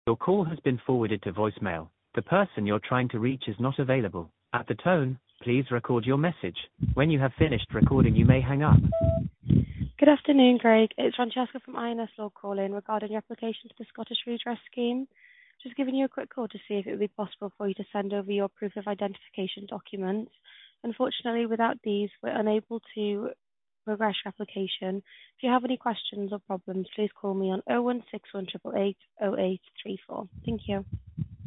Your call has been forwarded to voicemail. The person you're trying to reach is not available. At the tone, please record your message. When you have finished recording, you may hang up. Good afternoon, Greg. It's Francesca from INS Law calling regarding your application to the Scottish Redress Scheme. Just giving you a quick call to see if it would be possible for you to send over your proof of identification documents. Unfortunately, without these, we're unable to progress your application. If you have any questions or problems, please call me on 0161 888 0834. Thank you.